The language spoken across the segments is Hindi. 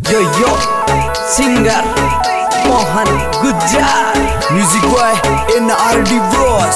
Yo singer Mohan Gujar, music boy NRD Bros.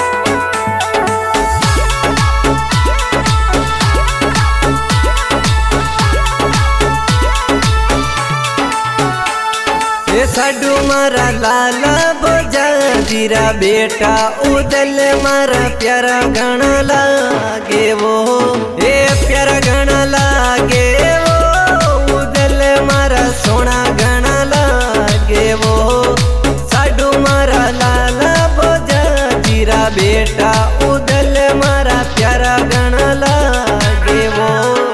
साडू मारा लाला बोजा जीरा बेटा उदल मारा प्यारा गाना लागे वो प्यारा गाना लागे वो उदल मारा सोना गाना लागे वो साडू मारा लाला बोजा जीरा बेटा उदल मारा प्यारा गाना लागे वो।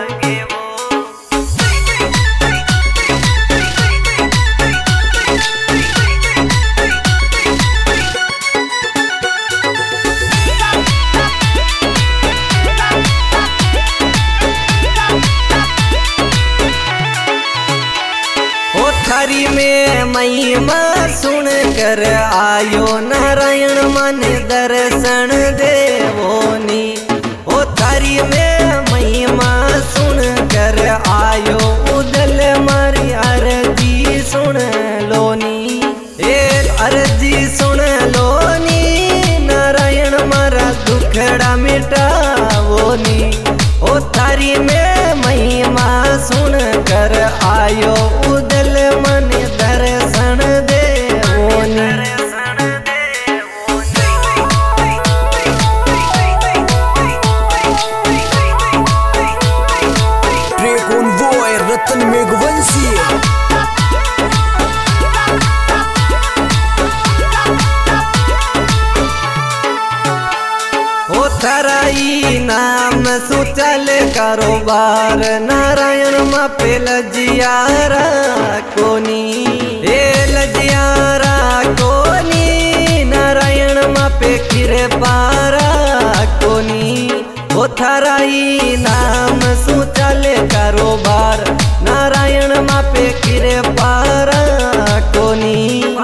थारी में महिमा सुन कर आयो नारायण मन दर्शन देवोनी। ओ थारी में महिमा सुन कर आयो उदल मारी अर्जी सुन लोनी। अर्जी सुन लोनी नारायण मारा दुखड़ा मिटावोनी। ओ थारी में महिमा सुन कर आयो उदल मन दर्शन देवोनी। ट्रैक ऑन वॉय रतन मेघवंशी। थराई नाम सुचल कारोबार नारायण मा पे लजियारा कोनी। लजियारा कोनी नारायण मा पे किरे पारा कोनी। ओ थराई नाम सुचल कारोबार नारायण मा पे किरे पारा कोनी।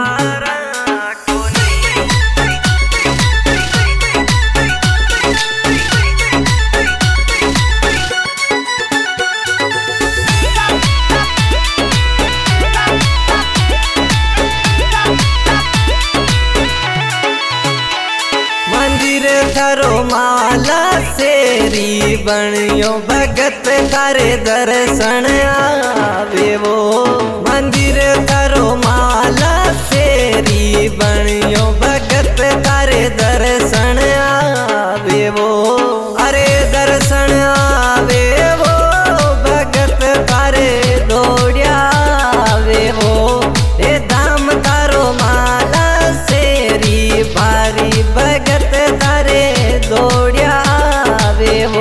थारो माला सेरी बनियो भगत थारे दर्शन आवे वो। मंदिर थारो माला सेरी बनियो भगत थारे दर्शन आवे वो। अरे दर्शन आवे वो भगत थारे दौड़िया आवे वो। दाम थारो माला सेरी भारी भगत थारे दौड़िया आवे वो।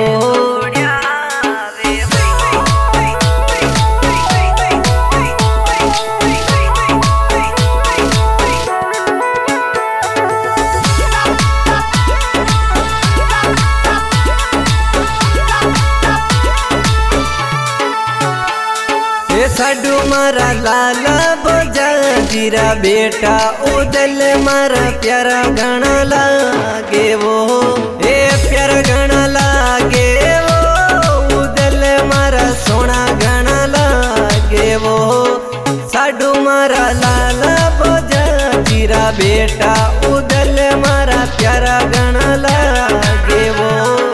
साडू मारा लाला बोजा जीरा बेटा उदल मारा प्यारा गाना लागे वो। प्यारा गाना लागे वो उदल मारा सोना गाना लागे वो। साडू मारा लाला बोजा जीरा बेटा उदल मारा प्यारा गाना लागे वो।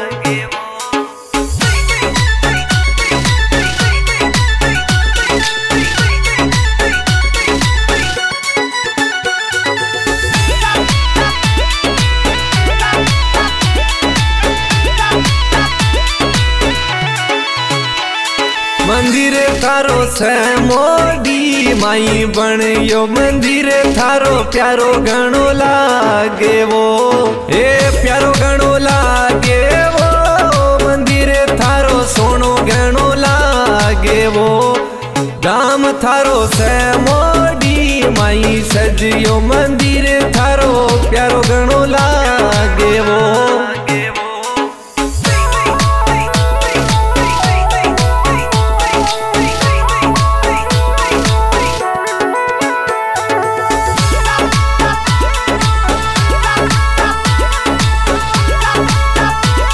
मंदिर थारो से मोडी माई बनियो मंदिर थारो प्यारो गणो लागे वो। प्यारो गणो लागे वो मंदिर थारो सोनो गणो लागे वो। दाम थारो से मोडी माई सजियो मंदिर थारो प्यारो गणो लागे वो।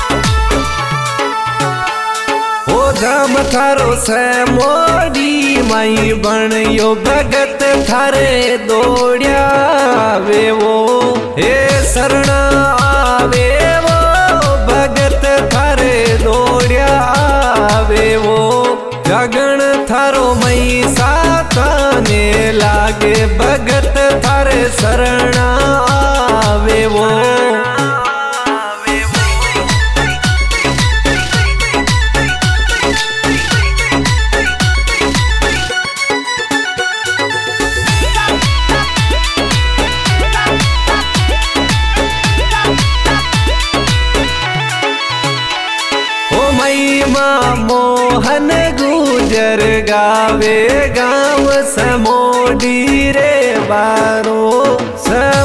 धाम थारो से मोडी माई बन यो भगत थारे दौड़िया वे वो हे शरणा आवे वो भगत थारे दौड़िया आवे वो गगन थारो मई साताने लागे भगत थारे शरणा आवे वो मोहन गुजर गावे गाँव समोडी रे बारो